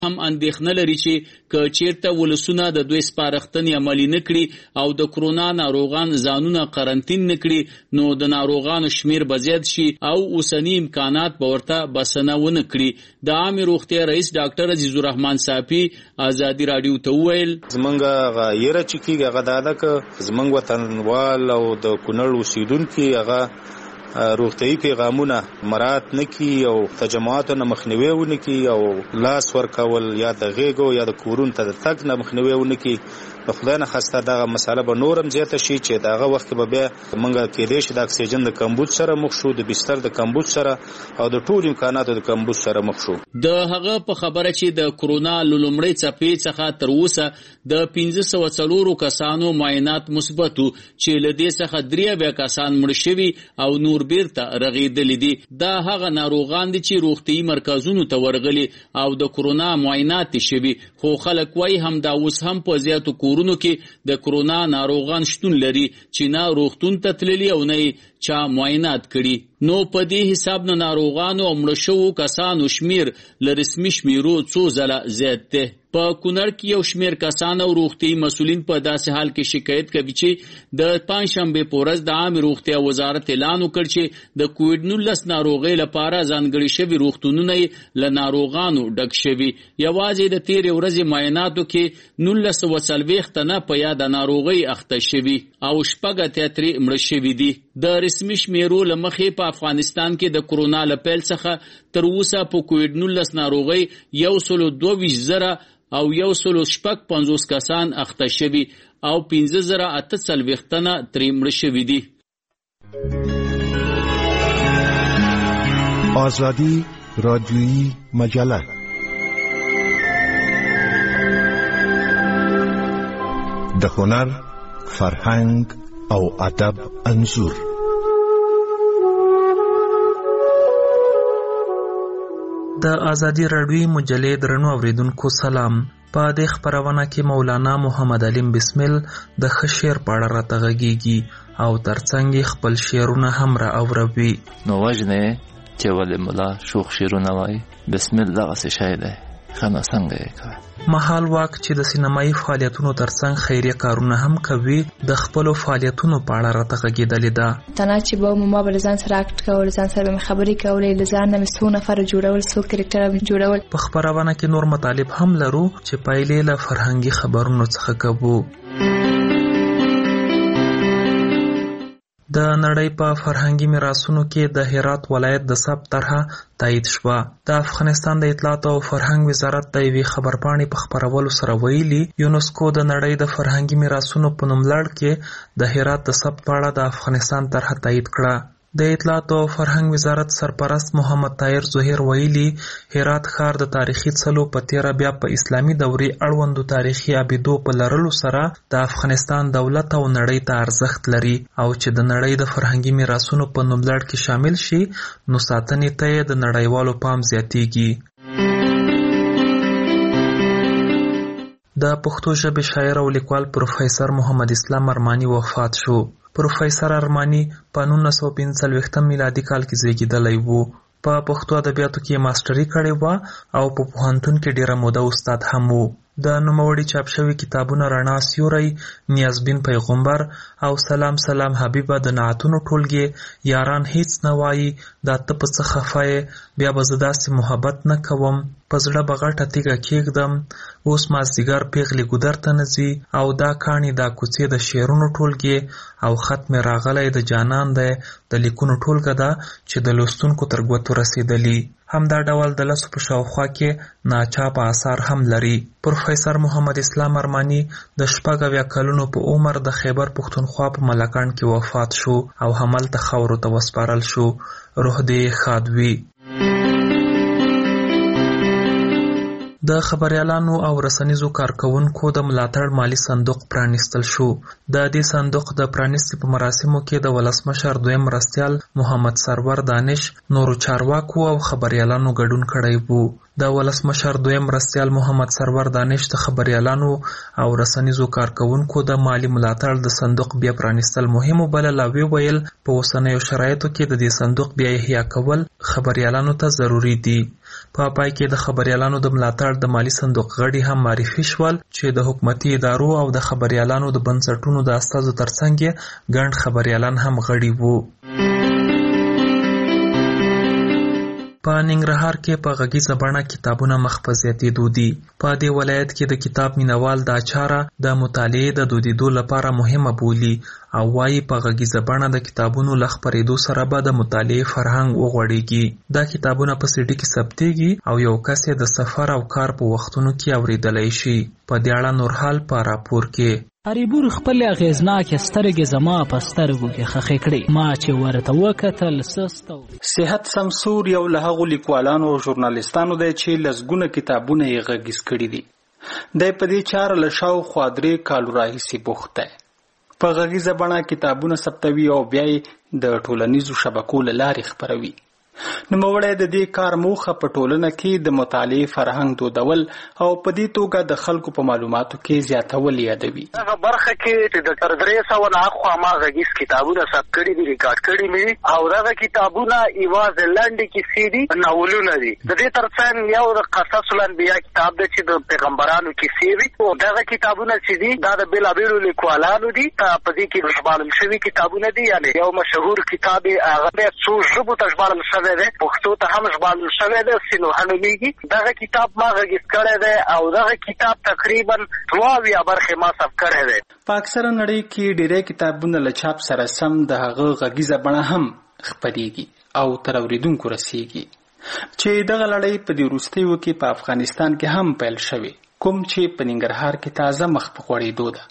هم اندېښنه لري چې که چیرته ولسونه د دوی سپارښتنې عملي نه کړي او د کرونا ناروغان ځانونه قرنطین نه کړي نو د ناروغانو شمیر به زیات شي او اوسني امکانات به ورته بسنه ونه کړي. د عامې روغتیا رئیس ډاکټر عزیز الرحمن صافي ازادي راډیو ته وویل زمونږ غیره چې کېږي هغه دا ده که زمونږ وطنوال او د کونړ اوسېدونکي هغه روغتیايي پیغامونه مراعات نه کړي او تجمعاتو نه مخنیوی ونه کړي او لاس ورکول یا د غېږو یا د کورونو ته د تګ نه مخنیوی ونه کړي. د خدای نه خواسته دغه مسله به نورم زیاته شي چې دغه وخت کې به بیا موږ کېدای شي د اکسیجن د کمبود سره مخ شو، د بستر د کمبود سره او د ټول امکاناتو د کمبود سره مخ شو. د هغه په خبره چې د کرونا لومړۍ څپې څخه تر اوسه د 1504 کسانو معاینات مثبت چې له دې څخه 93 کسان مړ شوي او نور بیرته رغېدلي دي. دا هغه ناروغان دي چې روغتیايي مرکزونو ته ورغلي او د کرونا معاینات شوي، خو خلک وایي هم دا اوس هم په زیاتو کورونو کې د کرونا ناروغان شتون لري چې نه روغتون ته تللي او نه چا معاینات کړي. نو په دې حساب نه ناروغانو او مړه شوو کسانو شمیر له رسمي شمیرو څو ځله زیات دی. په کونړ کې یو شمیر کسان او روغتیايي مسؤلین په داسې حال کې شکایت کوي چې د پنځشنبه په ورځ د عامه روغتیا وزارت اعلان وکړ چې د کووډ 19 ناروغۍ لپاره ځانګړي شوي روغتونونه له ناروغانو ډک شوي. یوازې د تیرې ورځې معایناتو کې 1940 تنه په یاد ناروغۍ اخته شوي او شپږ اتیا مړه شوي دي. د رسمي شمیرو له مخې په افغانستان کې د کرونا له پیل څخه تر اوسه په کووډ 19 ناروغۍ 122,000 او 155 کسان اخته شوي او 15,840 تنه ترې مړه شوي دي. آزادی رادیویی مجله د هنر، فرهنګ او ادب انځور. د آزادی راډیویی مجلې درنو اوریدونکو سلام. په دې خپرونه کې مولانا محمد علیم بسمل د ښه شعر په اړه راته غږیږي او ترڅنګ خپل شعرونه هم را اوروي. نو وجنه چې ولې مولا شوخ شعرونه وایي بسمل دغه څه شی دی خنه څنګه یې کوي. مهال واک چې د سینمایي فعالیتونو ترڅنګ خیریه کارونه هم کوي د خپلو فعالیتونو په اړه راته غږېدلې ده. تنها چې به ما به ځان سره اکټ کول، ځان سره مې خبرې کولې، له ځان نه مې څو نفره جوړول، څو کرکټره مې جوړول. په خپرونه کې نور مطالب هم لرو چې پایلې له فرهنګي خبرونو څخه کوو. د نړۍ په فرهنګي میراثونو کې د هرات ولایت د ثبت طرحه تایید شوه. د افغانستان د اطلاعات او فرهنګ وزارت د یوې خبرپاڼې په خپرولو سره ویلي یونسکو د نړۍ د فرهنګي میراثونو په نوملړ کې د هرات د ثبت په اړه د افغانستان طرحه تایید کړه. د اطلاعات او فرهنګ وزارت سرپرست محمد طاهر ظهیر ویلي هرات ښار د تاریخي څلو په تیره بیا په اسلامي دورې اړوندو تاریخي عبیدو په لرلو سره د افغانستان دولت او نړۍ ته ارزښت لري او چې د نړۍ د فرهنګي میراثونو په نوملړ کې شامل شي نو ساتنې ته یې د نړیوالو پام زیاتیږي. د پښتو ژبې شاعر او لیکوال پروفیسر محمد اسلام ارماني وفات شو. پروفیسر ارماني په 1945 میلادي کال کې زیږیدلی و. په پښتو ادبیاتو کې ماستري کړې وه او په پوهنتون کې ډیره موده استاد هم و. د نوموړي چاپ شوي کتابونه رڼا سیوری، نیازبین پیغمبر او سلام سلام حبیبه د نعتونو ټولګې، یاران هیڅ نه وایي، دا ته په څه خفه یې، بیا به زه داسې محبت نه کوم، په زړه به غټه تیږه کېږدم، اوس مازدیګر پیغلې ګودر ته نه ځي او دا کاڼي دا کوڅې د شعرونو ټولګې او خط مې راغلی د جانان دی د لیکونو ټولګه ده چې د لوستونکو تر ګوتو رسېدلي. همدا ډول د لسو په شاوخوا کې ناچاپه آثار هم لري. پروفیسر محمد اسلام ارماني د 80 کلونو په عمر د خیبر پښتونخوا په ملکان کې وفات شو او همالته خاورو ته وسپارل شو. روح دې ښاد وي. د خبریالانو او رسنیزو کارکونکو د ملاتړ مالی صندوق پرانیستل شو. د دې صندوق د پرانیستې په مراسمو کې د ولسمشر دویم مرستیال محمد سرور دانش، نورو چارواکو او خبریالانو ګډون کړی وو. د ولسمشر دویم مرستیال محمد سرور دانش د خبریالانو او رسنیزو کارکونکو د مالی ملاتړ د صندوق بیا پرانیستل مهم وبلل او ویل په اوسنیو شرایطو کې د دې صندوق بیا احیا کول خبریالانو ته ضروری دي. په پای کې د خبريالانو د ملاتړ د مالی صندوق غړي هم معرفي شول چې د حکومتي ادارو او د خبريالانو د بنسټونو د استازو ترڅنګ ګڼ خبريالان هم غړي وو. په ننګرهار کې په غږیزه بڼه کتابونه مخ په زیاتېدو دي. په دې ولایت کې د کتاب مینوال دا چاره د مطالعې د دودیدو لپاره مهمه بولي او وايي په غږیزه بڼه د کتابونو له خپرېدو سره به د مطالعې فرهنګ وغوړېږي. دا کتابونه په سیډي کې ثبتېږي او یو کس یې د سفر او کار په وختونو کې اورېدلی شي. په دې اړه نور حال په راپور کې اریبور خپل اغیزناک سترګې زما په سترګو کې خښې کړې. ما چې ورته وکتل سستو. صحت سمسور یو له هغو لیکوالانو او ژورنالیستانو دی چې لسګونه کتابونه یې غږیز کړي دي. دی په دې چاره له شاوخوا 3 کالو راهیسې بوخت دی. په غږیزه بڼه کتابونه ثبتوي او بیا یې د ټولنیزو شبکو له لارې خپروي. نوموړی د دې کار موخه په ټولنه کې د مطالعې فرهنګ دودول او په دې توګه د خلکو په معلوماتو کې زیاتول یادوي. هغه برخه کې د 300 نه اخوا ما غږیز کتابونه ثبت کړي دي، ریکارډ کړي مې، او دغه کتابونه یوازې لنډې کیسې دي، ناولونه دي. د دې ترڅنګ یو د قصص الانبیا کتاب دی چې د پیغمبرانو کیسې وي، او دغه کتابونه چې دي دا د بېلابېلو لیکوالانو دي. په دې کې ژباړل شوي کتابونه دي، یعنې یو مشهور کتاب هغه بیا څو ژبو ته ژباړل شوی دی، پښتو ته هم ژباړل شوی دی، سینوحه نومیږي. دغه کتاب ما غږیز کړی دی او دغه کتاب تقریبا 2 برخې ما ثبت کړی دی. په اکثره نړۍ کې ډېری کتابونه له چاپ سره سم د هغه غږیزه بڼه هم خپرېږي او تر اورېدونکو رسېږي، چې دغه لړۍ په دې وروستیو کې په افغانستان کې هم پیل شوې، کوم چې په ننګرهار کې تازه مخ په غوړېدو ده.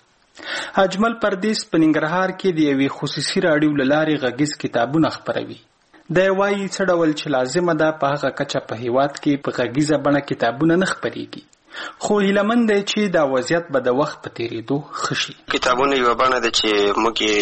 اجمل پردیس په ننګرهار کې د یوې خصوصي راډیو له لارې غږیز کتابونه خپروي. دی وایي څه ډول چې لازمه ده په هغه کچه په هېواد کې په غږیزه بڼه کتابونه نه خپرېږي، خو هیلهمند دی چې دا وضعیت به د وخت په تېرېدو ښه شي. کتابونه یوه بڼه ده چې موږ یې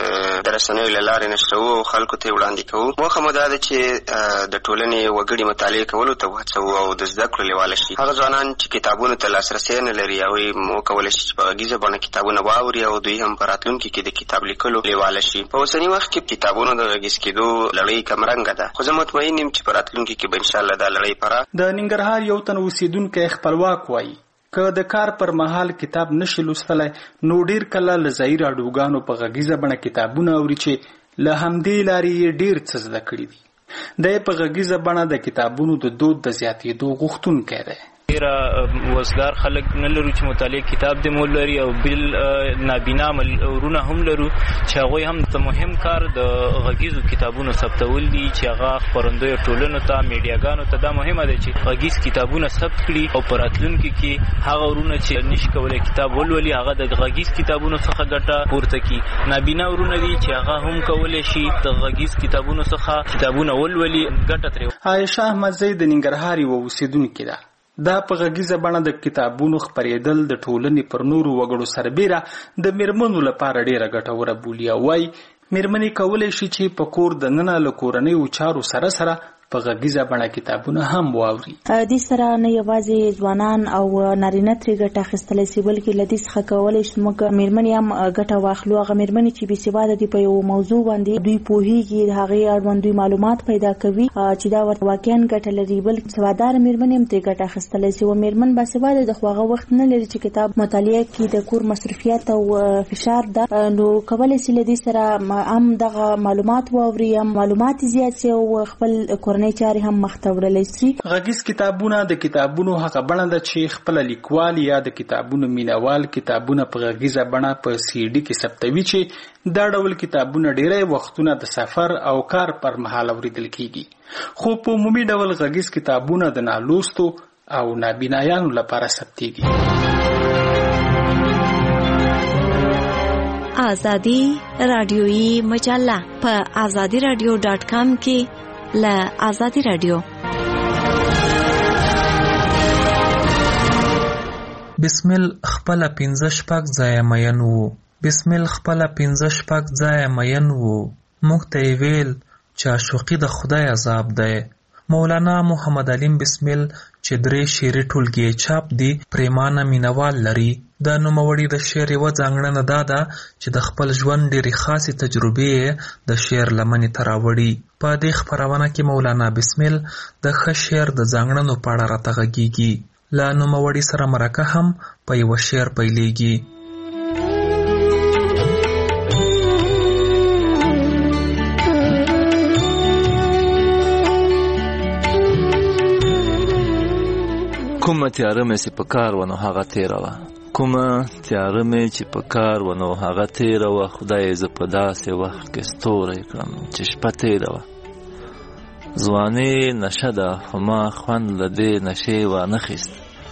د رسنیو له لارې نشروو او خلکو ته یې وړاندې کوو. موخه مو دا ده چې د ټولنې وګړي مطالعې کولو ته وهڅوو او د زده کړو لیواله شي. هغه ځوانان چې کتابونو ته لاسرسی نه لري هغوی وکولی شي چې په غږیزه بڼه کتابونه واوري او دوی هم په راتلونکي کې د کتاب لیکلو لیواله شي. په اوسني وخت کې کتابونو د غږیز کېدو لړۍ کمرنګه ده، خو زه مطمئن یم چې په راتلونکي کې به انشاءالله دا لړۍ پراخ. د ننګرهار یو تن اوسېدونکی خپلواک وایي که د کار پر مهال کتاب نشي لوستلی نو ډیر کله له ځایي راډیوګانو په غږیزه بڼه کتابونه اوري چې له همدې لارې یې ډیر څه زده کړي دي. دی په غږیزه بڼه د کتابونو د دود د زیاتېدو غوښتونکی دی. ډېره وزګار خلک نه لرو چې مطالعه کتاب دې مول لري او بل نابینا ورونه هم لرو چې هغوی هم د مهم کار د غږیزو کتابونو ثبتول دي چې هغه خپرندویو ټولنو ته میډیاګانو ته دا مهمه ده چې غږیز کتابونه ثبت کړي او په راتلونکي کې هغه ورونه چې نشي کولی کتاب ولولي هغه د غږیز کتابونو څخه ګټه پورته کړي. نابینا ورونه دي چې هغه هم کولی شي د غږیز کتابونو څخه کتابونه ولولي ګټه ترې. عایشه احمدزی د ننګرهار یوه اوسېدونکې ده. دا په غږیزه بڼه د کتابونو خپرېدل د ټولنې پر نورو وګړو سربیره د میرمنو لپاره ډېره ګټوره بولي او وایي میرمنې کولی شي چې په کور دننه له کورنیو چارو سره سره په غږیزه بڼه کتابونه هم واوري. دې سره نه یوازې ځوانان او نارینه ترې ګټه اخیستلی شي بلکې له دې څخه کولی شي موږ میرمنې هم ګټه واخلو. هغه میرمنې چې بېسواده دي په یو موضوع باندې دوی پوهېږي، د هغې اړوند دوی معلومات پیدا کوي چې دا ورته واقعا ګټه لري، بلکې سواداره میرمنې هم ترې ګټه اخیستلی شي. و میرمن باسواده ده خو هغه وخت نه لري چې کتاب مطالعه کړي، د کور مصروفیت او فشار ده، نو کولی شي له دې سره هم دغه معلومات واوري، هم معلومات زیات شي او خپل چاري هم مخته وړلی شي. غږیز کتابونه د کتابونو هغه بڼه ده چې خپله لیکوال یا د کتابونو مینوال کتابونه په غږیزه بڼه په CD کې ثبتوي چې دا ډول کتابونه ډیری وختونه د سفر او کار پر مهال اوریدل کیږي، خو په عمومي ډول غږیز کتابونه د نالوستو او نابینایانو لپاره ثبتېږي. آزادی رادیویی مجله په azadiradio.com کې له آزادی رادیو. بسمل خپل 15 ځای مین وو. بسمل خپل 15 ځای مین وو. موږ ته ویل چې عاشقي د خدای عذاب دی. مولانا محمد علیم بسمل چې 3 شعري ټولګې چاپ دي پریمانه مینوال لري. د نوموړي د شعر یوه ځانګړنه دا ده چې د خپل ژوند ډېرې خاصې تجربې د شعر لمنې ته راوړي. په دې خپرونه کې مولانا بسمل د ښه شعر د ځانګړنو په اړه راته غږیږي. له نوموړي سره مرکه هم په یوه شعر پیلېږي. کومه تیاره مې چې په کار ونه هغه تیره وه، کومه تیاره مې چې په کار ونه هغه تیره وه، خدای زه په داسې وخت کې ستوری کړم چې شپه تیره وه. ځواني نشه ده خو ما خوند له دې نشې وانخیست،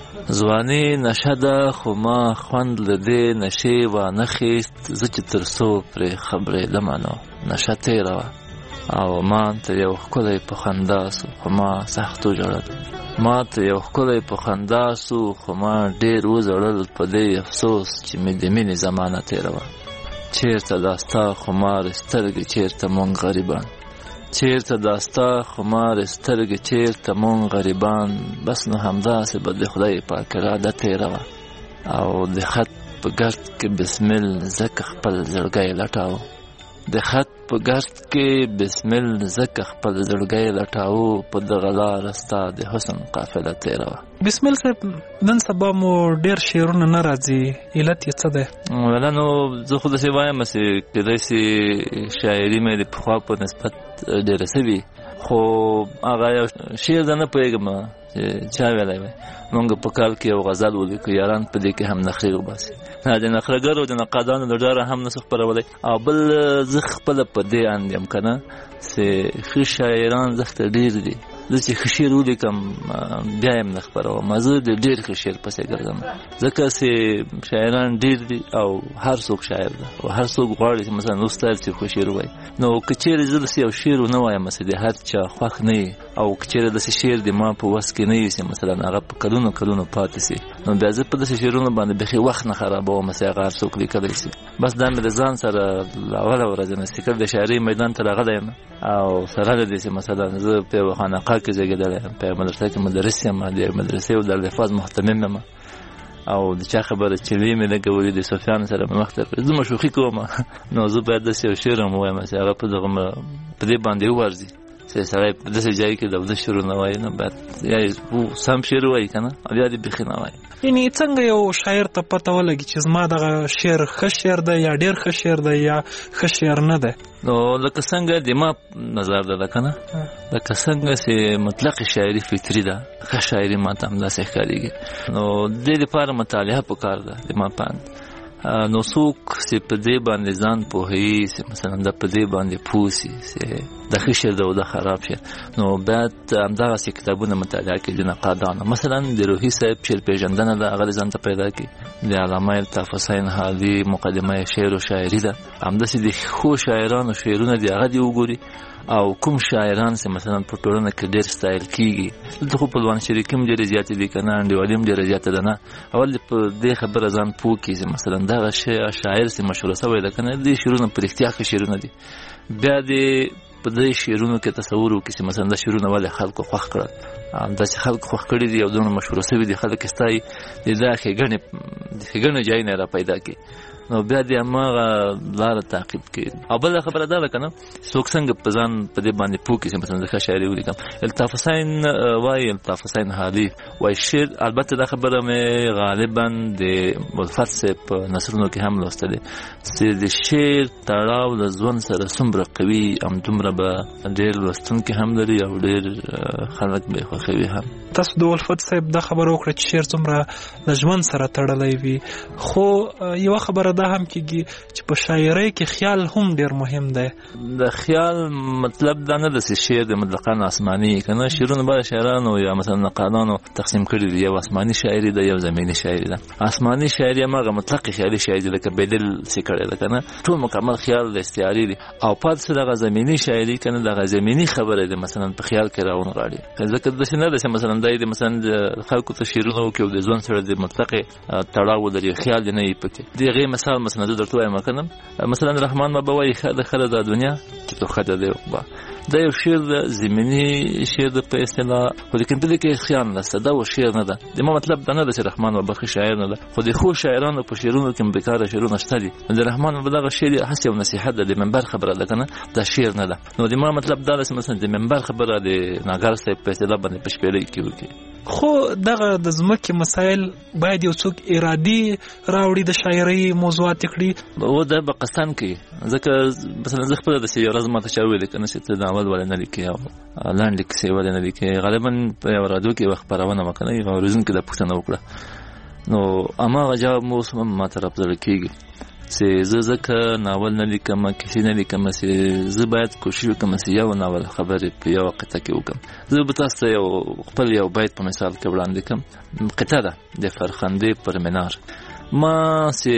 ځواني نشه ده خو ما خوند له دې نشې وانخیست، زه چې تر څو پرې خبرېدمه نو نشه تیره وه. او ما ته یو ښکلی په خندا سو خو ما سخت وژړل، ما ته یو ښکلی په خندا سو خو ما ډېر وژړل په دې افسوس چې مې د مینې زمانه تېره وه. چېرته دا ستا خمارې سترګې چېرته مونږ غریبان، چېرته دا ستا خمارې سترګې چېرته مونږ غریبان، بس نو همداسې به د خدای پاک اراده تېره وه. او د خط په ګرد کې بسمل ځکه خپل زړګی لټاوه، د خط په ګرد کې بسمل ځکه خپل زړګی لټاوه، په دغه لاره ستا د حسن قافله تېره وه. بسمل صاحب نن سبا مو ډېر شعرونه نه راځي، علت یې څه دی؟ ولا نو زه خو داسې وایم چې کېدای شي شاعري مې د پخوا په نسبت ډېره سوي، خو هغه یو شعر زه نه پوهېږم چې چا ویلی وی. مونږ په کال کې یو غزل ولیکو، یاران په دې کې هم نخرې وباسي، د نخرهګرو د نقادانو د ډاره هم نسو خپرولی. او بل زه خپله په دې اند یم که نه چې ښه شاعران زښته ډېر دي، زه چې ښه شعر ولیکم بیا یې هم نه خپروم، زه د ډېر ښه شعر پسې ګرځم، ځکه چې شاعران ډېر دي او هر څوک شاعر ده او هر څوک غواړي چې مثلا استاد چې ښه شعر ووایي. نو که چېرې زه داسې یو شعر ونه وایم چې د هر چا خوښ نه وي، او که چېرې داسې شعر د ما په وس کې نه وي چې مثلا هغه په کلونو کلونو پاتې سي، نو بیا زه په داسې شعرونو باندې بیخي وخت نه خرابوم چې هغه هر څوک لیکلی سي. بس دا مې د ځان سره اوله ورځ نه استقل د شاعري میدان ته راغلی یم، او سره د دې چې مثلا زه په یوه خانقاه کې زېږېدلی یم، په یوه مدرسه کې مدرس یم، د یوې مدرسې او دارالحفاظ محتمم یم، او د چا خبره چلې مې لګولې د سفیان سره مې وخت زه مشوخي کوم، نو زه باید داسې یو شعر هم ووایم چې هغه په دې باندې وارځي چې سړی په داسې ځای کې د ده شعر نه وایي، نو باید یا سم شعر وایي که نه، او یا دې بیخي نه وایي. یعنې څنګه یو شاعر ته پته ولګي چې زما دغه شعر ښه شعر دی یا ډېر ښه شعر دی یا ښه شعر نه دی؟ نو لکه څنګه د ما نظر ده که نه، لکه څنګه چې مطلق شاعري فطري ده، ښه شاعري ما ته همداسې ښکارېږي. نو دې لپاره مطالعه پکار ده د ما په اند. نو څوک چې په دې باندې ځان پوهوي چې مثلا دا په دې باندې پوه سي چې دا ښه شعر ده او دا خراب شعر، نو باید همدغسې کتابونه مطالعه کړي د نقادانو. مثلا د روحي صاحب شعر پېژندنه ده، هغه ځان ته پیدا کړي. د علامه الطاف حسین حالي مقدمه شعر و شاعري ده، همداسې د ښو شاعرانو شعرونه دي هغه دې وګوري، او کوم شاعران چې مثلا په ټولنه کې ډېر ستایل کېږي. دلته خو پلوان شریکي هم ډېرې زیاتې دي که نه، انډیوالي هم ډېره زیاته ده نه. اول دې په دې خبره ځان پوه کړي چې مثلا دغه شاعر چې مشهوره شوی ده که نه، دې شعرونه په رښتیا ښه شعرونه دي. بیا دې په دې شعرونو کې تصور وکړي چې مثلا دا شعرونه ولې خلکو خوښ کړل، همداسې خلکو خوښ کړي دي او دومره مشهوره شوي دي، خلک ستایي، د دا ښېګڼې ځای نه را پیدا کړي، نو بیا دې هماغه لاره تعقیب کړي. او بله خبره دا ده که نه، څوک څنګه په ځان په دې باندې پوه کړي چې مثلا زه ښه شاعري ولیکم. الطاف حسین وایي، الطاف حسین حالي وایي شعر، البته دا خبره مې غالبا د الفت صاحب په نثرونو کې هم لوستلې، چې د شعر تړاو له ژوند سره څومره قوي، همدومره به ډېر لوستونکي هم لري او ډېر خلک به یې خوښوي هم. تاسو د الفت صاحب دا خبره وکړه چې شعر څومره له ژوند سره تړلی وي، خو یوه خبره دا هم کېږي چې په شاعرۍ کې خیال هم ډېر مهم دی. د خیال مطلب دا نه ده چې شعر د مطلقاً آسماني که نه، شعرونه بعض شاعرانو یا مثلا نقادانو تقسیم کړي دي، یو آسماني شاعري ده، یو زمیني شاعري ده. آسماني شاعري هماغه مطلق خیالي شاعري لکه بیدل چې کړی ده که نه، ټول مکمل خیال د استعاري دي. او پاتې دغه زمیني شاعري که نه، دغه زمیني خبره ده مثلا په خیال کې راونغاړي، ځکه داسې نه ده چې مثلا دا یې مثلا د خلکو ته شعرونه وکړي او د ژوند سره د مطلق تړاو لري، خیال دې نه وي پکې. د هغې مثال مثلا زه درته وایم کنم مثلا رحمان بابا وایي خله د دنیا چې تو خده دی دا یو شعر د زمینی شعر د په اصطلاح خو لیکن په دې کې خیال نشته دا و شعر نه ده د ما مطلب دا نه ده چې رحمان بابا ښه شاعر نه ده خو د خو شاعرانو په شعرونو کې بیکاره شعرونه شته دي د رحمان بابا دغه شعر هسې یو نصیحت ده د منبر خبره ده کنه دا شعر نه ده نو د ما مطلب دا ده چې مثلا د منبر خبره د ناګر صاحب په اصطلاح باندې په شپېلۍ کې وکړي خو دغه د ځمکې مسایل باید یو څوک ارادي راوړي د شاعرۍ موضوعات کړي او دا به قسم کوي ځکه مثلا زه خپله داسې یو ورځ ماته چا ویلې که نه چې ته ناول ولې نه لیکې او لنډې کیسې ولې نه لیکې غالبا په یوه راډیو کې یوه خپرونه وه که نه یوه اورېدونکي دا پوښتنه وکړه نو هماغه جواب مو اوس هم ما طرف زړه کېږي چې زه ځکه ناول نه لیکم کیسې نه لیکم چې زه باید کوشش وکړم چې یو ناول خبرې په یوه قطعه کې وکړم زه به تاسو ته خپل یو بیت په مثال کې وړاندې کړم قطعه ده د فرخندې پر منار ما چې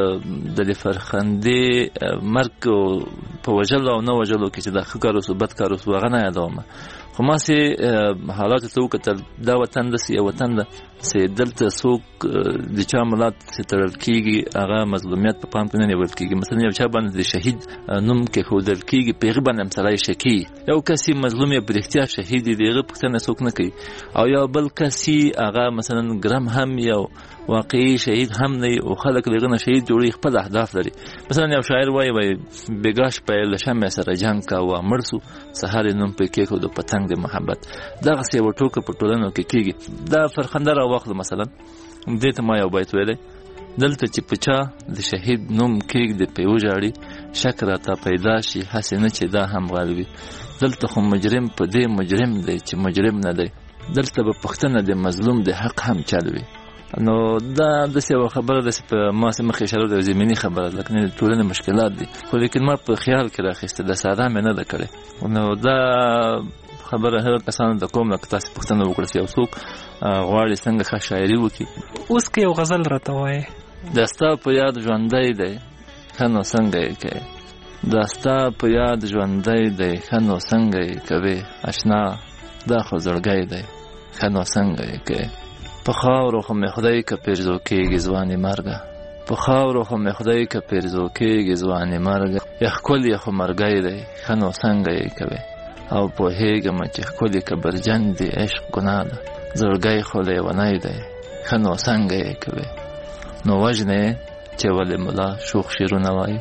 د فرخندې مرګ په وژلو او نه وژلو کې چې دا ښه کار اوسو بد کار اوسو هغه نه یادوم خو ما چې حالاتو ته وکتل دا وطن داسې یو وطن ده چې دلته څوک د چا ملات چې تړل کېږي هغه مظلومیت په پام کې نه نیول کېږي مثلا یو چا باندې د شهید نوم کېښودل کېږي په هغې باندې هم سړی شکي یو کس یې مظلوم یې په رښتیا شهید دی د هغه پوښتنه څوک نه کوي او یو بل کس هغه مثلا ګرم هم یو واقعي شهید هم نه او خلک دغه نه شهید جوړي خپل اهداف لري مثلا یو شاعر وایي بګاش په لشمه سره جنگ کاوه مړ سو سهار نوم په کېښود د پتنګ د محبت دغسې یوه ټوکه په ټولنو کې کېږي دا فرخنده راواخلو مثلا دې ته ما یو بیت ویلی دلته چې په چا د شهید نوم کېږدې پې وژاړي شک راته پیدا شي هسې نه چې دا هم غالوي دلته خو مجرم په دې مجرم دی چې مجرم نه دی دلته به پوښتنه د مظلوم د حق هم چلوي نو دا داسې یوه خبره ده چې په ما مخکې اشاره ده زمیني خبره ده لکه د ټولنې مشکلات دي خو لیکن ما په خیال کې راخیسته د ساده مې نه ده کړې نو دا خبره هغه کسانو ته کوم لکه تاسې پوښتنه وکړه چې یو څوک غواړي څنګه ښه شاعري وکړي اوس که یو غزل راته وایې دا ستا په یاد ژوندی دی ښه نو څنګه یې کوې دا ستا په یاد ژوندی دی ښه نو څنګه یې کوې اشنا دا خو زړګی دی ښه نو څنګه یې کوې په خاورو خو مې خدای که پیرزو کېږي ځوانې مرګه په خاورو خو مې خدای که پیرزو کېږي ځوانې مرګه یا ښکل یې خو مرګی دی ښه نو څنګه یې کوې او پوهېږم چې ښکلې که برجن دی عشق ګناه ده زړګی خو لیونی دی ښه نو څنګه یې کوې نو وژنې چې ولې ملا شوخ شعرونه وایي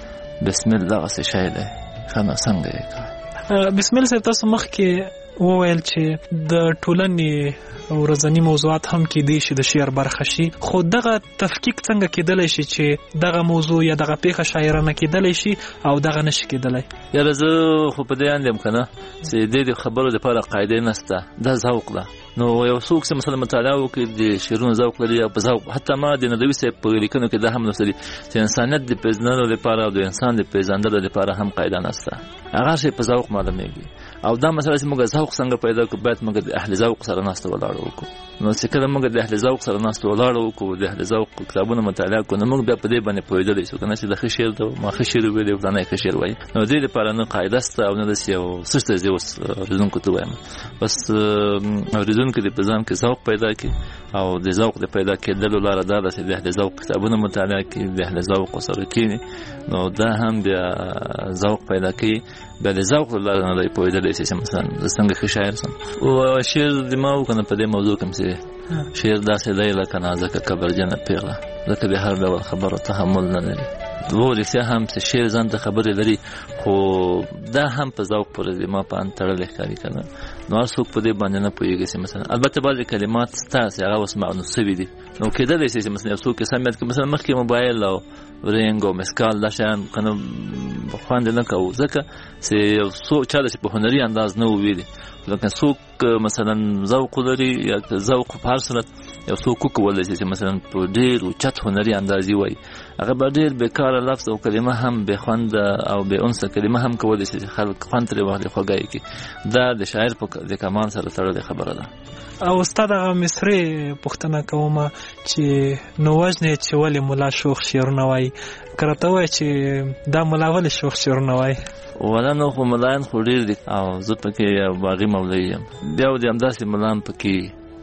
بسمل دغسې شی دی ښه نو څنګه یې کوې بسمل صاحب تاسو مخکې وویل چې د ټولنې ورځنی موضوعات هم کېدی شي د شعر برخه شي خو دغه تفکیک څنګه کېدلی شي چې دغه موضوع یا دغه پیښه شاعرانه کېدلی شي او دغه نشي کېدلی یاره زه خو په دې اند یم که نه چې دې خبرو دپاره قاعدې نشته دا ذوق ده نو یو څوک چې مثلا مطالعه وکړي د شعرونو ذوق لري یا په ذوق حتی ما د ندوي صاحب په لیکنو کې دا هم نوستلي چې انسانیت د پېژندلو لپاره او د انسان د پېژندلو لپاره هم قاعده نشته هغه شی په ذوق معلومېږي او دا مسله چې موږ ذوق څنګه پیدا کړو باید موږ د اهل ذوق سره ناسته ولاړ وکړو نو چې کله موږ د اهل ذوق سره ناسته ولاړ وکړو د اهل ذوق کتابونه مطالعه کړو نو موږ بیا په دې باندې پوهېدلی شو که نه چې د ښه شعر ده ما ښه شعر ویلی فلانی ښه شعر وایي نو دې لپاره نه قاعده شته او نه داسې یو څه شته زه اوس اورېدونکو ته وایم بس اورېدونکي دې په ځان کې ذوق پیدا کړي او د ذوق د پیدا کېدلو لاره دا ده چې د اهل ذوق کتابونه مطالعه کړي د اهل ذوق سره کښېني نو دا هم بیا ذوق پیدا کوي بیا د ذوق له لارې نه دی پوهېدلی شي چې مثلا زه څنګه ښه شاعر شم او شعر د ما وکنه په دې موضوع کې چې شعر داسې دی لکه نازکه کبرجنه پیغله ځکه د هر ډول خبرو تحمل نه لري و رښتیا هم چې شعر ځان ته خبرې لري خو دا هم په ذوق پورې دی ما په ان تړلی ښکاري که نه نو هر څوک په دې باندې نه پوهېږي چې مثلا البته بعضې کلمات شته چې هغه اوس معنو سوي دي نو کېدلی شي چې مثلا یو څوک یې سم یاد کړي مثلا مخکې موبایل او رنګ او مسکال دا شیان که نه خوند یې نه کوو ځکه چې یو څوک چا داسې په هنري انداز نه و ویلي لکه څوک مثلا ذوق لري یا ذوق په هر صورت یو څوک وکولی شي چې مثلا په ډېر اوچت هنري اندازې وایي هغه به ډېر بېکاره لفظ او کلمه هم بې خونده او بې انسه کلمه هم کولی شي چې خلک خوند ترې واخلي خوږه یې کړي دا د شاعر د کمال سره تړلې خبره ده او ستا دغه مصرې پوښتنه کومه چې نو وژنې چې ولې ملا شوخ شعرونه وایي که راته ووایه چې دا ملا ولې شوخ شعرونه وایي ولا نو خو ملایان خو ډېر دي او زه پکې یو باغي مولوي یم بیا د همداسې ملان پکې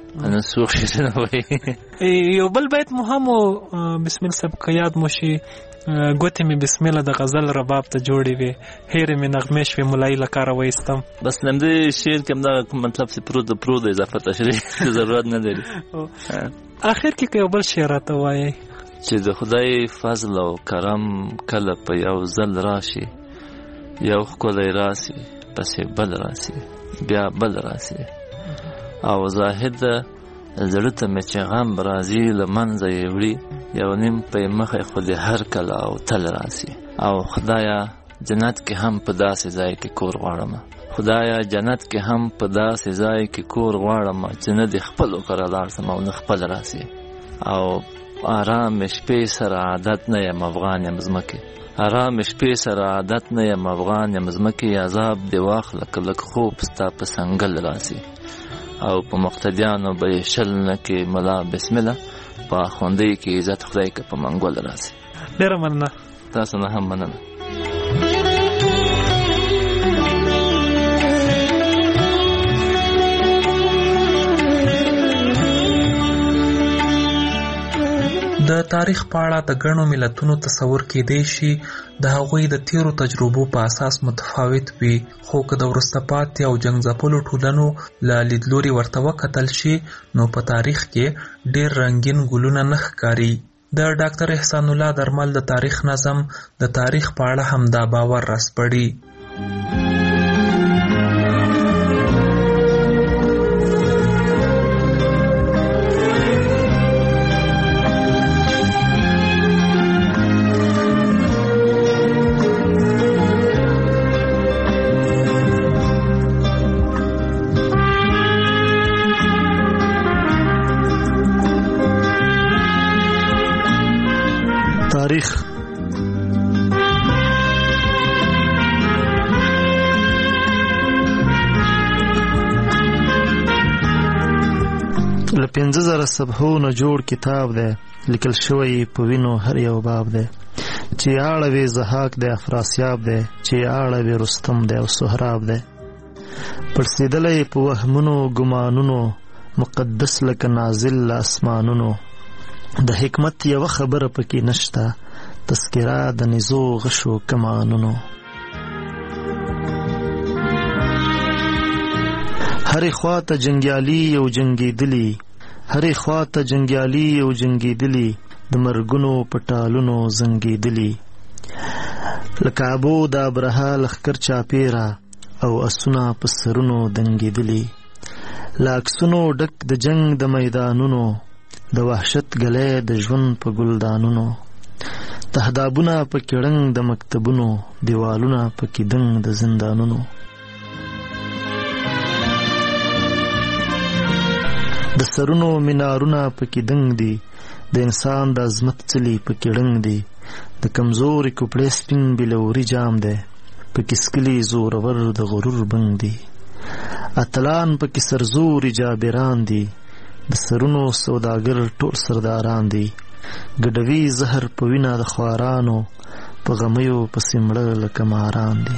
نن سوخ شي نه وای. یو بل بیت مو هم بسم الله صاحب که یاد مو شي ګوتې مې بسم الله د غزل رباب ته جوړې وې هېرې مې نغمې شوې ملایي له کاره وایستم. بس نمدې شعر کې همدغه مطلب چې پرو د اضافه تشریح ضرورت نه لري. آخر کې که یو بل شعر راته وایي چې د خدای فضل او کرم کله په یو ځل راشي، یو ښکلی راسي پسې بل راسي بیا بل راسي، او زاهد زړه ته مې چې غم راځي له منځه یې وړي، یو نیم په مخه خو دې هر کله او تل راسي. او خدایا جنت کې هم په داسې ځای کې کور غواړم، خدایا جنت کې هم په داسې ځای کې کور غواړم چې نه د خپلو کره لاړ سم او نه خپل راسي. او آرام شپې سره عادت نه یم افغان یم ځمکې، آرام شپې سره عادت نه یم افغان یم ځمکې، عذاب دې واخله که لږ خوب ستا په سنګل راسي. او په مقتدیانو به یې شل نه کې ملا بسم الله، په خوندۍ کې عزت خدای که په منګول راسي. ډېره مننه. تاسو نه هم مننه. د تاریخ په اړه د ګڼو ملتونو تصور کېدای شي د هغوی د تیرو تجربو په اساس متفاوت وي، خو که د وروسته پاتې او جنګ ځپلو ټولنو له لیدلوري ورته وکتل شي نو په تاریخ کې ډېر رنګین ګلونه نه ښکاري. د ډاکټر احسان الله درمل د تاریخ نظم د تاریخ په اړه هم دا باور راسپړي. تاریخ له 50,000 صفحو نه جوړ کتاب دی، لیکل شوی په وینو هر یو باب دی، چې اړوي زهاک دی افراسیاب دی، چې اړوي رستم دی او سهراب دی، پړسېدلی په وهمونو ګمانونو مقدس لکه نازل له اسمانونو، د حکمت یوه خبره پکې نشته تذکره د نزو غشو کمانونو. هرې خواته جنګیالي او جنګېدلي، هرې خواته جنګیالي او جنګېدلي، د مرګونو په ټالونو زنګېدلي، لکه ابو د ابرهه لښکر چاپېره او اسونه په سرونو دنګېدلي، له عکسونو ډک د جنګ د میدانونو، د وحشت گلی د ژوند په ګلدانونو، تهدابونه پکې ړنګ د مکتبونو، دیوالونه پکې دنګ د زندانونو، د سرونو مینارونه پکې دنګ دي، د انسان د عظمت څلي پکې ړنګ دي، د کمزوري کوپړې سپین بلوري جام دی، پکې سکلي زورور د غرور بنګ دي، اتلان پکې سرزوري جابران دي، د سرونو سوداګر ټول سرداران دي، ګډوي زهر په وینه د خوارانو، په غمیو پسې مړه لکه ماران دي.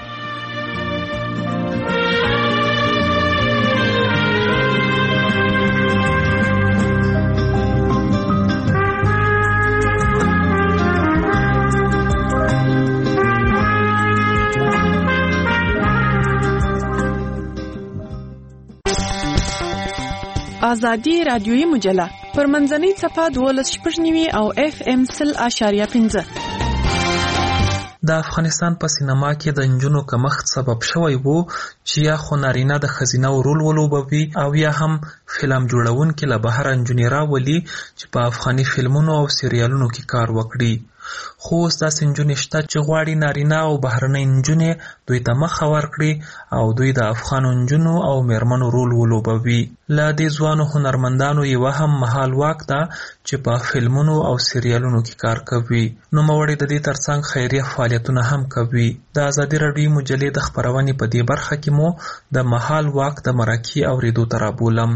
آزادی رادیویی مجله پر منځنۍ څپه 12.9 او FM 0.5. د افغانستان په سینما کې د نجونو کمښت سبب شوی وو چې یا خو نارینه د ښځینه رول ولوبوي او یا هم فلم جوړونکي له بهره نجونې راولي چې په افغاني فلمونو او سریالونو کې کار وکړي. خو اوس داسې نجونې شته چې غواړي نارینه او بهرنۍ نجونې دوی ته مخه ورکړي او دوی د افغانو نجونو او میرمنو رول ولوبوي. له دې ځوانو هنرمندانو یوه هم مهال واک ده چې په فلمونو او سریالونو کې کار کوي. نوموړی د دې ترڅنګ خیریه فعالیتونه هم کوي. د ازادي راډیو مجلې د خپرونې په دې برخه کې مو د مهال واک د مرکې اورېدو ته رابولم.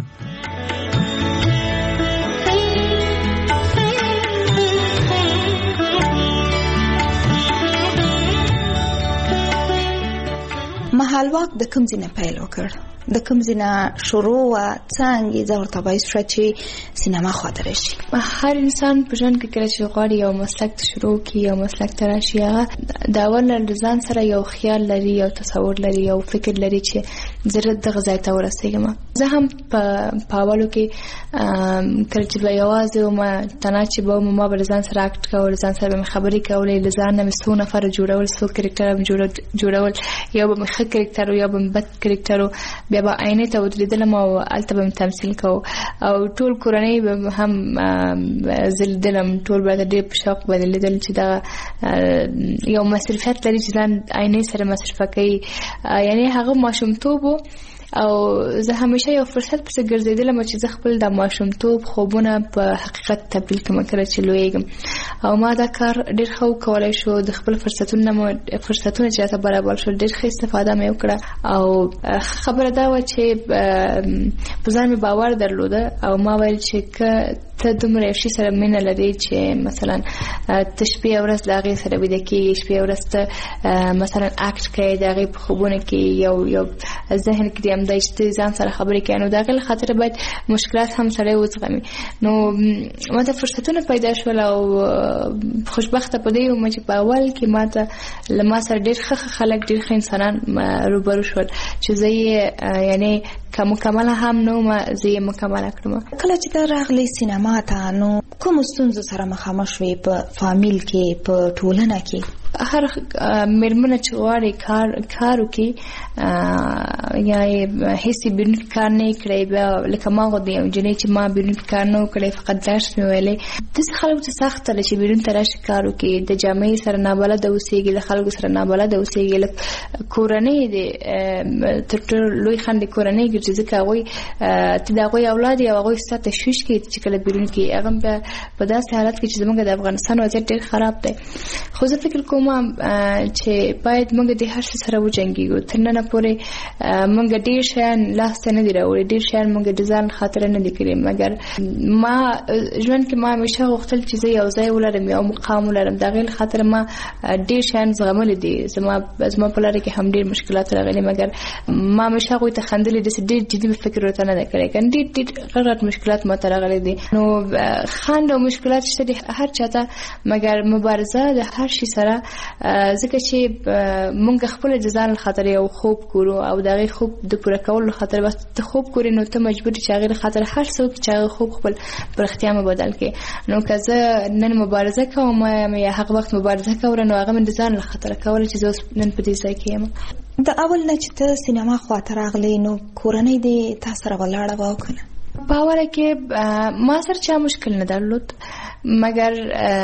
مهال واک د کوم ځای نه پیل وکړ؟ د کوم ځای نه شروع وه څه انګېزه ورته باعث شوه چې سینما خواته راشي؟ هر انسان په ژوند کې کله چې غواړي یو مسلک ته شروع کړي یو مسلک ته راشي هغه د اول له ځان سره یو خیال لري یو تصور لري یو فکر لري چې زه دغه ځای ته ورسېږم. زه هم په اولو کې کله چې به یوازې وم تنها چې به وم ما به له ځان سره اکټ کول ځان سره به مې خبرې کولې له ځان نه مې څو نفره جوړول څو کرکټره مې جوړول یو به مې ښه کرکټر و یو به مې بد کرکټر و بیا به آینې ته ودرېدلم او هلته به مې تمثیل کوو او ټول کورنۍ به هم زه لیدلم ټول به ډېر په شوق به لیدل چې دغه یو مصرفیت لري چې ځان آینې سره مصرفه کوي یعنی هغه ماشومتوب و او زه همیشه یو فرصت پسې ګرځېدلم چې زه خپل د ماشومتوب خوبونه په حقیقت تبدیل کړم کله چې لویږم او ما دا کار ډېر ښه وکولی شو د خپل فرصتونه چې راته برابر شول ډېر ښه استفاده مې وکړه او خبره دا وه چې په ځان مې باور درلوده او ما ویل چې که ته دومره یو شي سره مینه لري چې مثلا ته شپې او ورځ د هغې سره ویده کېږي شپې او ورځ ته مثلا اکټ کوې د هغې په خوبونو کې یو ذهن کې دې همدای چې ته ځان سره خبرې کوې نو د هغې له خاطره باید مشکلات هم سړی وزغمي. نو ما ته فرصتونه پیدا شول او خوشبخته په دې وم چې په اول کې ما ته له ما سره ډېر ښه خلک ډېر ښه انسانان روبرو شول چې زه یې یعنی که مکمله هم نه وم زه یې مکمله کړم. کله چې ته راغلی سینما ته نو کومو ستونزو سره مخامخ شوې په فامیل کې په ټولنه کې؟ هر مېرمنه چې غواړي کار وکړي یا هیڅ بیرون کار نه کړی بیا لکه ما غوندې یو نجلۍ چې ما بیرون کار نه و کړی فقط درس مې ویلی داسې خلکو ته سخته ده چې بیرون ته راشي کار وکړي د جامعې سره نابلده اوسېږي د خلکو سره نابلده اوسېږي لکه کورنۍ دې تر ټولو لوی خنډ کورنۍ ګرځي ځکه هغوی ته د هغوی اولاد یې او هغوی ستا تشویش کوي چې کله بیرون کړي هغه بیا په داسې حالت کې چې زموږ د افغانستان وضعیت ډېر خراب دی خو زه فکر کوم چې باید موږ د هر څه سره وجنګېږو تر ننه پورې موږ ډېر شیان لاسته نه دي راوړي ډېر شیان موږ د ځان خاطره نه دي کړي مګر ما ژوند کې ما همیشه غوښتل چې زه یو ځای ولرم یو مقام ولرم د هغې له خاطره ما ډېر شیان زغملی دي زما په لاره کې هم ډېر مشکلات راغلي مګر ما همیشه هغوی ته خندلي داسې ډېر جدي فکر ورته نه دی کړی که ډېر غټ مشکلات ما ته راغلي دي نو خنډ او مشکلات شته دي هر چا ته مګر مبارزه د هر شي سره ځکه چې مونږ خپل د ځان خاطر یو خوب کورو او د هغې خوب د پوره کولو خاطر بس ته خوب کورې نو ته مجبور چې هغې خاطر هر څوک چې هغه خوب خپل پر اختیا مې بدل کړي نو که زه نن مبارزه کوم یا هغه وخت مبارزه کوله نو هغه مې د ځان خاطر کوله چې زه نن په دې ځای کې یم. د اول نه چې ته سینما خواته راغلی نو کورنۍ دې تا سره ولاړه وه او که نه؟ په اوله کې ما سره چا مشکل نه درلود مګر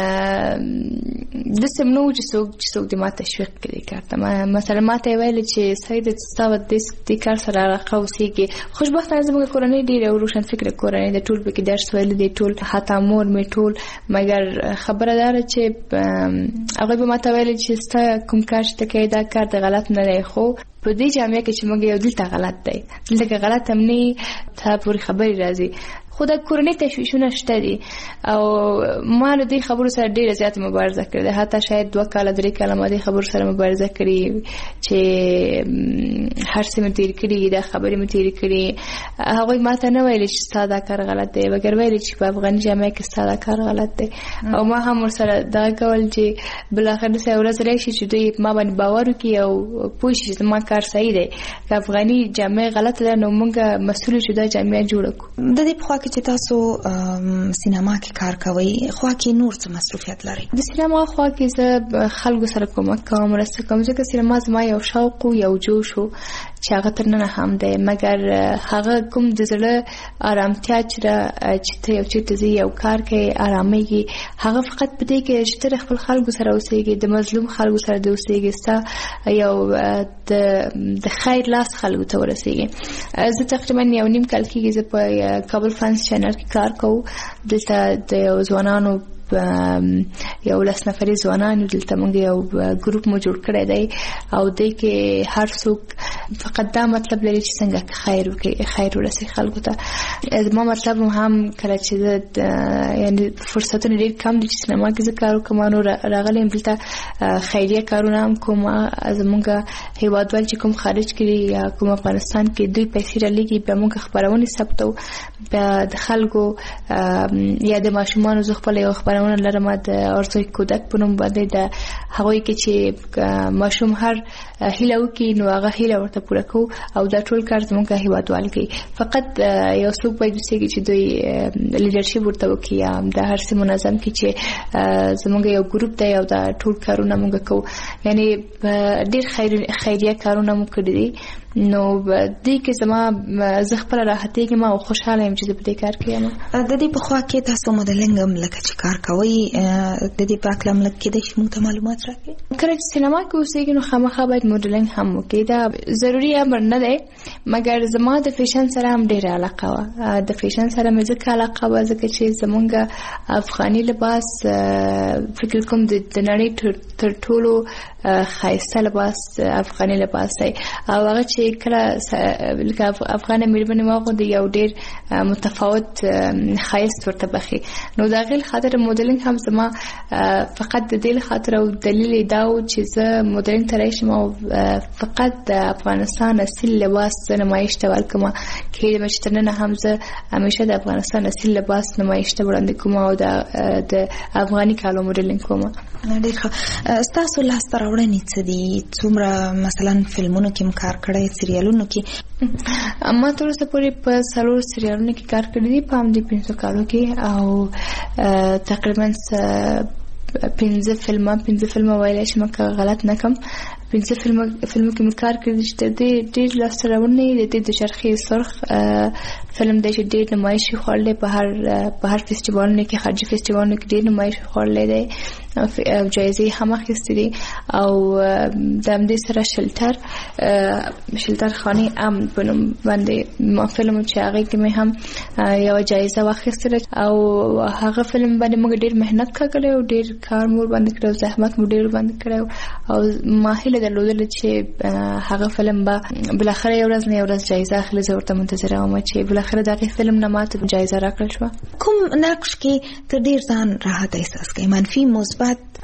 داسې هم نه و چې څوک دې ما تشویق کړي دې کار ته مثلا ما ته یې ویلې چې سعیده ستا به دې کار سره علاقه اوسېږي خوشبختانه زموږ کورنۍ ډېره روښانفکره کورنۍ ده ټول پکې درس ویلی دی ټول حتی مور مې ټول مګر خبره دا ده چې هغوی به ما ته ویلې چې ستا کوم کار چې ته کوې دا کار د غلط نه دی خو په دې جامعه کې چې موږ یو دلته غلط دی دلته که غلط هم نه ته پورې خبرې راځي خو د کورنۍ تشویشونه شته دي او ما له دې خبرو سره ډېره زیاته مبارزه کړې ده حتی شاید 2 کاله 3 کاله ما دې خبرو سره مبارزه کړې چې هر څه مې تېر کړي دا خبرې مې تېرې کړي هغوی ما ته نه ویلې چې ستا دا کار غلط دی مګر ویلې چې په افغاني جامعه کې ستا دا کار غلط دی او ما هم ورسره دغه کول چې بالاخره داسې یوه ورځ راشي چې دوی ما باندې باور وکړي او پوه شي چې زما کار صحیح دی که افغاني جامعه غلطه ده نو موږ مسؤل یو چې دا جامعه جوړه کړو. د دې پخوا چې تاسو سینما کې کار کوئ خوا کې نور څه مصروفیت لرئ؟ د سینما خوا کې زه خلکو سره کومک کوم مرسته کوم ځکه سینما زما یو شوق و یو جوش و چې هغه تر ننه هم دی مګر هغه کوم د زړه ارامتیا چې ته یو چېرته ځې یو کار کوې ارامېږي هغه فقط په دې کې چې ته د خپل خلکو سره اوسېږي د مظلوم خلکو سره دې اوسېږي ستا یو د خیر لاس خلکو ته ورسېږي. زه تقریبا 1.5 کال کېږي زه په کابل فنس چینل کې کار کوم دلته د ځوانانو یو 10 نفرې ځوانان دلته موږ یو ګروپ مو جوړ کړی دی او دې کې هر څوک فقط دا مطلب لري چې څنګه خیر وکړي، خیر ورسي خلکو ته. زما مطلب هم کله چې یعنی فرصتونه ډېر کم دي چې سینما کې زه کار وکړم، نو راغلی یم دلته خیریه کارونه هم کوم. زموږ هیوادوال چې کوم خارج کړي یا کوم افغانستان کې دوی پیسې رالیږي، بیا موږ خپرونې ثبتو، بیا د خلکو یا د ماشومانو زه خپله یو خپرونه لرم د ارزوی کودک په نوم باندې، د هغوی کې چې ماشوم هر هیله وکړي نو هغه هیله ورته پوره کوو او دا ټول کار زموږ هیوادوال کوي. فقط یو څوک باید وسیږي چې دوی لیډرشپ ورته وکړي یا د هر څه منظم کړي چې زموږ یو ګروپ دی او دا ټول کارونه موږ کوو. یعنی ډېر خیریه کارونه مو کړي دي. نو دې کې زما زه خپله راحتېږم او خوشحاله یم چې زه په دې کار کې یم. د دې په خوا کې تاسو مدلنګ هم لکه چې کار کوئ، د دې په هکله هم لږ کېدای شي موږ ته معلومات راکړئ؟ کله چې سینما کې اوسېږي نو خامخا باید مدلنګ هم وکړي. دا ضروري امر نه دی، مګر زما د فیشن سره هم ډېره علاقه وه. د فیشن سره مې ځکه علاقه وه ځکه چې زمونږ افغاني لباس فکر کوم د نړۍ تر ټولو ښایسته لباس افغاني لباس دی او هغه چې کله لکه افغانه مېرمنې واغوندي یو ډېر متفاوت ښایست ورته بخي. نو د هغې خاطر مدلنګ هم زما فقط د دې خاطر او دلیل یې دا و چې زه مدلنګ ته راشم او فقط د افغانستان اصیل لباس نمایش ته ورکړم. کېدای چې تر ننه هم زه همیشه د افغانستان اصیل لباس نمایش ته وړاندې کوم او د افغاني کالو مدلنګ کوم. ډېر ښه. ستاسو لاسته راوړنې څه دي؟ څومره مثلا فلمونو کې هم کار کړی، سریالونو کې؟ ما تر اوسه پورې په 4 سریالونو کې کار کړی دي په همدې 5 کالو کې او تقریبا 15 فلمه ویلی شم که غلط نکم. 15 فلمو کې مې کار کړی چې ډېر لاسته راوړنې د چرخې سرخ فلم دی چې ډېر نمایش خوړلی په هر فستیوالونو کې، خارجي فستیوالونو کې ډېر نمایش خوړلی دی او جایزې هم اخیستې دي. او د همدې سره شلتر خانې امن په نوم باندې ما فلم چې هغې کې مې هم یوه جایزه واخیستله او هغه فلم باندې موږ ډېر محنت کړی او ډېر کار مو باندې کړی او زحمت مو ډېر باندې کړی او ما هیله درلودله چې هغه فلم به بالاخره یو ورځ نه یو ورځ جایزه اخلي. زه ورته منتظره وم چې بالاخره د هغې فلم نه ماته جایزه راکړل شوه. کوم نقش کې ته ډېر ځان راحت احساس کوې؟ منفي، مثبت؟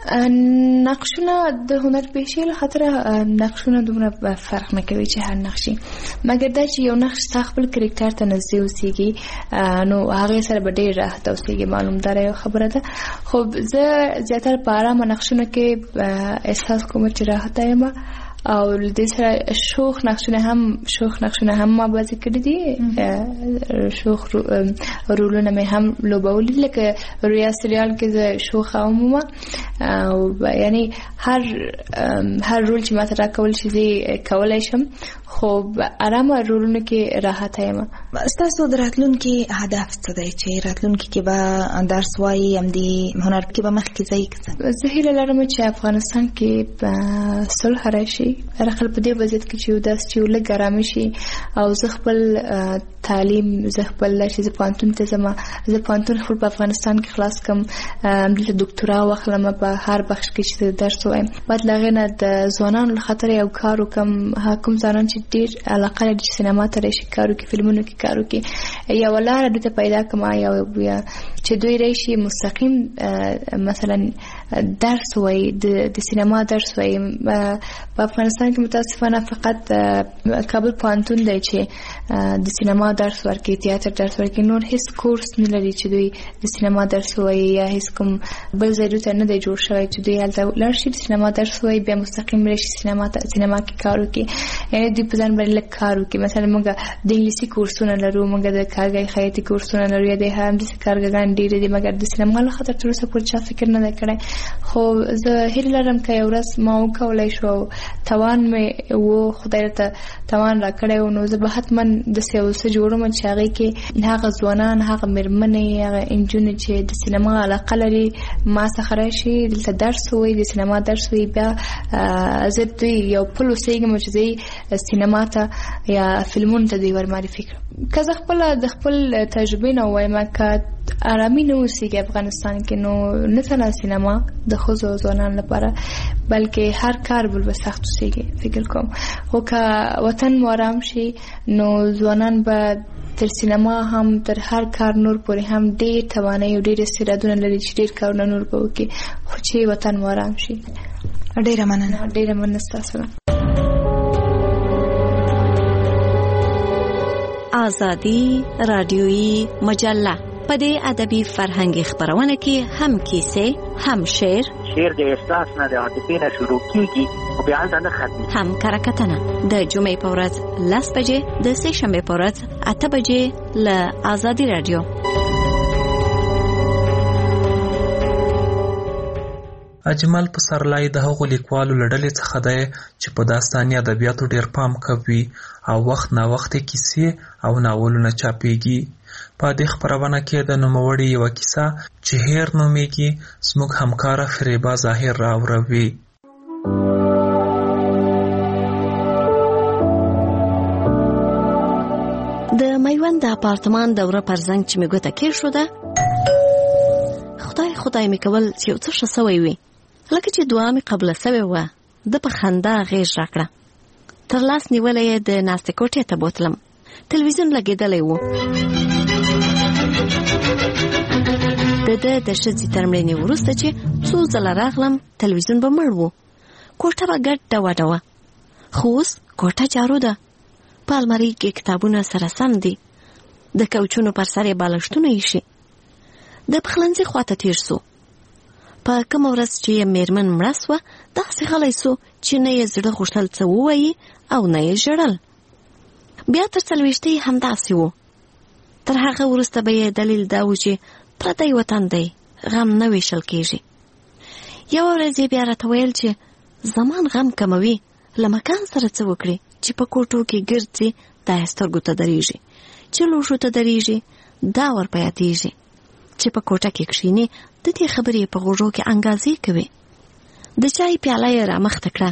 نقشونه د هنر پیشې له خاطره نقشونه دومره فرق نه کوي چې هر نقشي، مګر دا چې یو نقش ستا خپل کرکټر ته نږدې اوسېږي نو هغې سره به ډېر راحت اوسېږي. معلوم داره یو خبره ده. خو زه زیاتره په ارامه نقشونو کې احساس کوم چې راحت یم او دې سره شوخ نقشونه هم ما بازی کړي دي. شوخ رولونه مې هم لوبولي لکه رویا سریال کې زه شوخه وم او یعنی هر رول چې ماته راکول شي زه کولای شم، خو آرامه رولونه کې راحت یم. ستاسو د راتلونکي هدف څه دی چې راتلونکي کې به درس وایي همدې هنر کې به مخکې ځئ؟ زه هیله لرم چې افغانستان کې صلح راشي، هرخل په دې وضعیت کې چې یو داس چې لږ ارامي شي او زه خپل تعلیم زه خپل چې زه پوهنتون ته ځم، زه پوهنتون خپل په افغانستان کې خلاص کړم، دلته ډاکټورا واخلم په هر بخش کې چې درس وایم. بعد له هغې نه د ځوانانو له خاطره یو کار وکړم، کوم ځوانان چې ډېر علاقه لري چې سینما ته راشي کار وکړي، فلمونو کې کار وکړي، یوه لاره دوی ته پیدا کړم چې دوی راشي مستقیم مثلا درس وایي، د سینما درس وایي. په افغانستان کې متاسفانه فقط کابل پوهنتون دی چې د سینما درس ورکوي، تیاتر درس ورکوي، نور هیڅ کورس نه لري چې دوی د سینما درس وایي یا هیڅ کوم بل ځای دوی ته نه دی جوړ شوی چې دوی هلته لاړ شي د سینما درس وایي بیا مستقیم راشي سینما کې کار وکړي. یعنې دوی په ځان باندې لږ کار وکړي. مثلا موږ د انګلیسي کورسونه لرو، موږ د کارګرۍ خیاطي کورسونه لرو، یا د همداسې کارګران ډېرې دي، مګر د سینما له خاطر تر اوسه پورې چا فکر نه دی کړی. خو زه هیله لرم که یو ورځ ما وکولی شو او توان مې و خدای راته توان راکړی و نو زه به حتما داسې یو څه جوړوم چې هغې کې هغه ځوانان، هغه مېرمنې، هغه نجونې چې د سینما علاقه لري ما څخه راشي دلته درس ووایي، د سینما درس ووایي، بیا زه دوی یو پل اوسېږم چې دوی سینما ته یا فلمونو ته دوی ورمعرفي کړم. که زه خپله د خپل تجربې نه ووایم، که آرامي نه اوسېږي افغانستان کې، نو نه تنها سینما د ښځو او ځوانانو لپاره بلکې هر کار بل به سخت اوسېږي فکر کوم. خو که وطن مو آرام شي نو ځوانان به تر سینما هم تر هر کار نور پورې هم ډېر توانایي او ډېر استعدادونه لري چې ډېر کارونه نور به وکړي، خو چې وطن مو آرام شي. ډېره مننه. ډېره مننه ستاسو. آزادی رادیویی مجله په دې ادبي فرهنګي خبرونه کې هم کیسې، هم شعر د احساس نه د عاطفې نه شروع کیږي او بیا هلته نه ختمي، هم کرکټنه د جمعې په ورځ 10 بجې، د سه شنبې په ورځ 8 بجې له آزادی رادیو. اجمل پسرلی د هغو لیکوالو له ډلې څخه دی چې په داستاني ادبیاتو ډېر پام کوي او وخت نا وخت کیسې او ناولونه چاپېږي. په دې خپرونه کې د نوموړي یوه کیسه چې هیر نومیږي زموږ همکاره فریبا ظاهر راوروي. د میوند د اپارتمان دوره پر زنګ چې مې ګوته کېښوده، خدای مې کول چې یو څه ښه سوی وي، لکه چې دعا مې قبله سوې وه. د په خندا غېږ راکړه. تر لاس نیولی یې د ناستې کوټې ته بوتلم. تلویزیون لګېدلی و. د ښځې تر مړینې وروسته چې څو ځله راغلم تلویزیون به مړ و، کوټه به ګډه وډه وه. خو اوس کوټه جارو ده. په المارۍ کې کتابونه سره سم دي. د کوچونو پر سر یې بالښتونه ایښي. د پخلنځي خواته تیر سو. په کومه ورځ چې میرمن مړه سوه داسې غلی سو چې نه یې زړه غوښتل څه ووایي او نه یې ژړل. بیا تر 40 همداسې و. تر هغه وروسته به یې دلیل دا و چې پردی وطن دی، غم نه ویشل کېږي. یوه ورځ یې بیا راته ویل چې زمان غم کموي، له مکان سره څه وکړي چې په کوټو کې ګرځي دا یې سترګو ته درېږي، چې لوښو ته درېږي دا ور په یادېږي، چې په کوټه کې کښیني د دې خبرې په غوږو کې انګازې کوي. د چای پیاله یې رامخته کړه.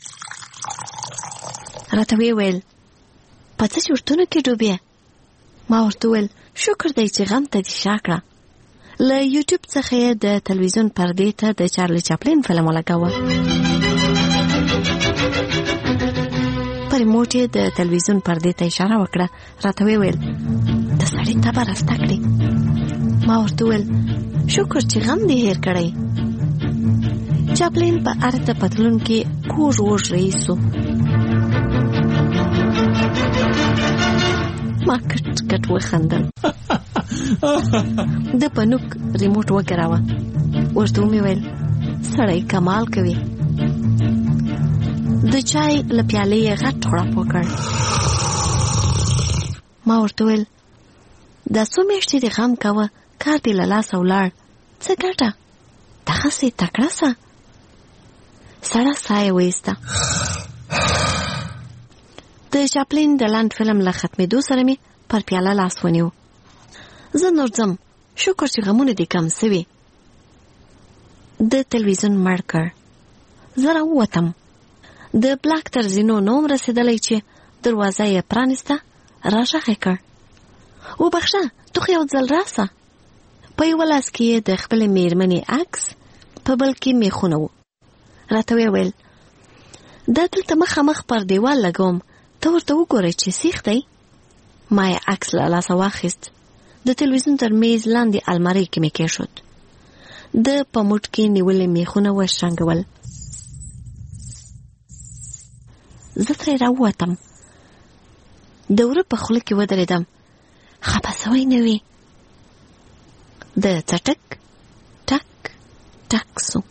راته ویې ویل په څه چورتونو کې ډوبې؟ ما ورته ویل شکر دی چې غم ته دې شا کړه. له یوټیوب څخه یې د تلویزیون پردې ته د چارلی چاپلین فلم ولګاوه. په ریموټ یې د تلویزیون پردې ته اشاره وکړه. راته ویې ویل د سړي تبه راسته کړې. ما ورته ویل شکر چې غم دې هیر کړی. چاپلین په ارته پتلون کې کوږ وږ رئیسو. ما کټ کټ وخندل. د پنوک ریموټ وګراوه. ورته مې ویل سړی کمال کوي. د چای له پیالې یې غټ غړپ وکړ. ما ورته ویل دا څو میاشتې دې غم کوه، کار دې له لاسه ولاړ، څه ګټه؟ دغسې تکړه سه. سړه ساه یې وایسته. د چاپلین د لنډ فلم له ختمېدو سره مې پر پیاله لاس ونیو. زه نور ځم، شکر چې غمونه دې کم سوي. د تلویزیون مړ کړ. زه راووتم. د بلاک تر زینو نوم رسېدلی چې دروازه یې پرانیسته. راغږ یې کړ. وبخښه تو خو یو ځل راسه. په یوه لاس کې یې د خپلې میرمنې عکس، په بل کې میخونه و. راته ویې ویل دا دلته مخامخ پر دیوال لګوم، ته ورته وګورئ چې سیخ دی. ما یې عکس له لاسه واخیست. د تلویزیون تر میز لاندې المارۍ کې مې کېښود. د په موټ کې نیولې میخونه وشرنګول. زه ترې راووتم. د وره په خوله کې ودرېدم. خپه سوی نه وي. د څټک ټک ټک سو.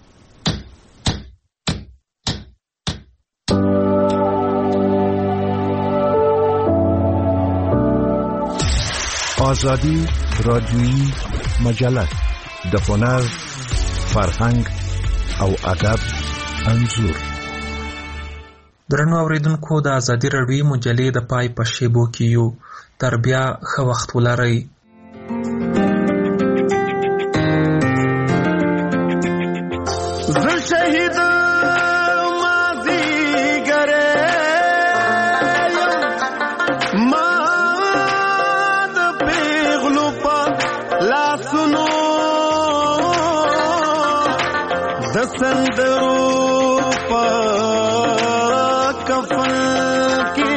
آزادی رادیویی مجله د هنر، فرهنګ او ادب انځور. درنو اوریدونکو، د آزادی رادیویی مجلې د پای په شیبو کې یو. تر بیا ښه وخت ولرئ. زه شهید مازیګری ما د پیغلو په لاسو د سندرو په کفن کې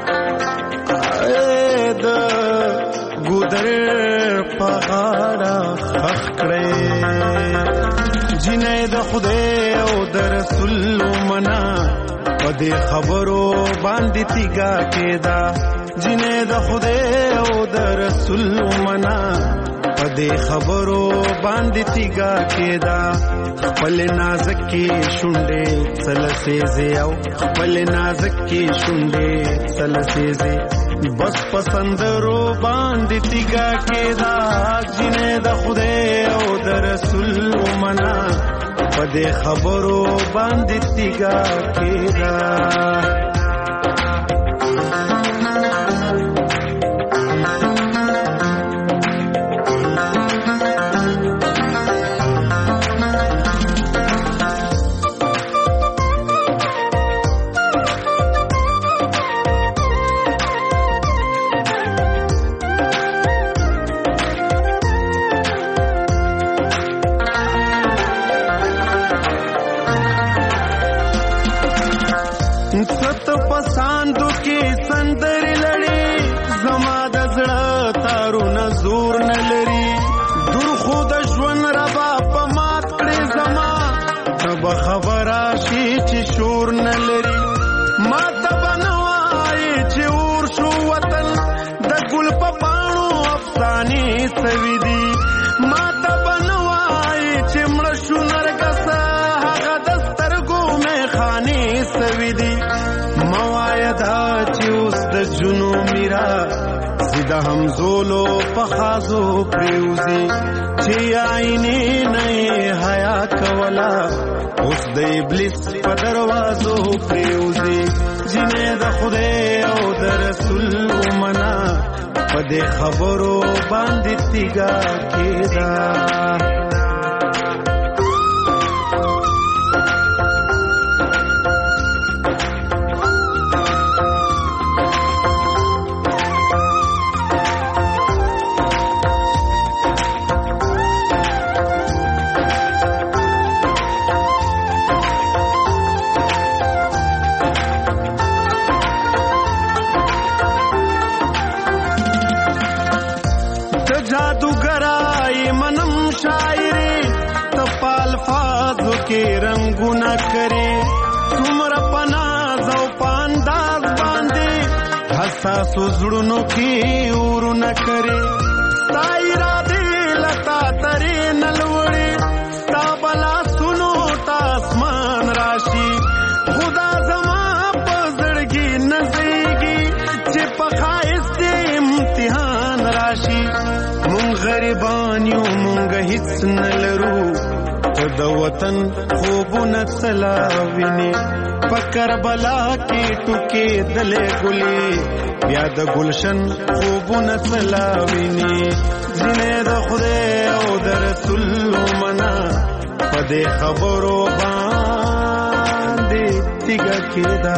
د ګودر په غاړه خخ کړې جنې د خدای او د رسول منا په دې خبرو باندې تیګا کېدا جنې د خدای او د رسول منا په دې خبرو باندې تیګا کېدا خپل نازک کې شونډې سلسېزې او خپل نازک کې شونډې سلسېزې بس پسندرو باندې تیګا کېدا جنې د خدای او د رسول منا په دې خبرو باندې تیګا کېدا ست پساندو کې سندري لړي زما د زړه تارونه زور نه لري دور خو د ژوند ربا په مات کړې زما تب خبره شي چې شور نه لري ما ته بنوای چې اور شو وطن د ګل په پاڼو افسانې سوي دي ما ته بنوای چې مړ شو نرګس هغه د سترګو مې خانې سوي دي موایدا چې اوس د جنو میرا سیدا همزولو پخازو پریوزی چې آئینه نه حیا کولا اوس د ابلیس په دروازو پریوزی جنې د خدای او د رسول منا په دې خبرو باندې تیګا کېدا के रंगुना करे तुमरा पनाज औ पांदाज बांधे हंसा सुजड़ुनो की उरु न करे ताईरा दे लता तरे नलवड़े ताबला सुनो तासमान राशि खुदा जमा पजड़गी नजरेगी चे पखाइस दे इम्तिहान राशि मुंग गरीबानियों मुंग हिच नलरू د وطن خوبونه سلاوینه پکر بلا کې ټوکې دلې ګلې بیا د گلشن خوبونه سلاوینه جنې د خدای او د رسول منا په دې خبرو باندې تیګا کېدا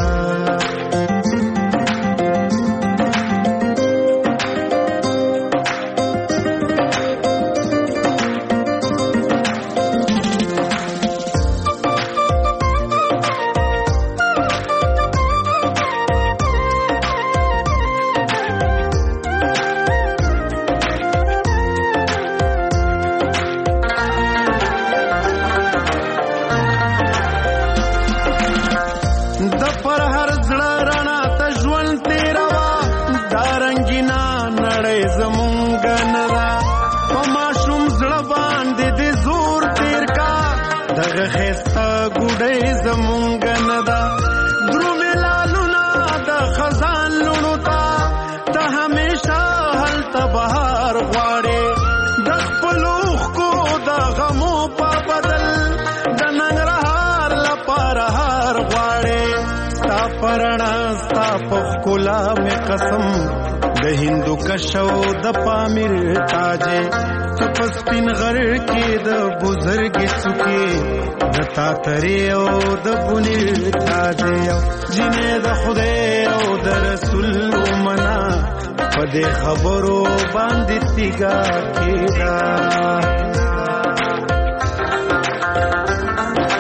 कोला में कसम د हिंदू कशो د पामिर ताजे तपस्पिन घर के द बुजुर्ग सुके د तातरे او د पुनिर ताजे जिने د खुदे او د रसूल मना पदे खबरो बांधी तिगा केदा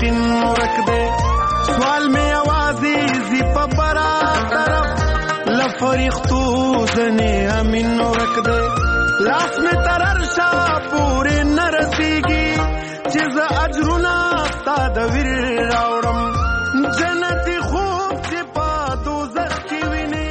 یقین ورک دے سوال میں آوازی زی پا برا طرف لفریختو زنی امین ورک دے لاس میں تررشا پوری نرسیگی چیز اجرونا تا دویر راوڑم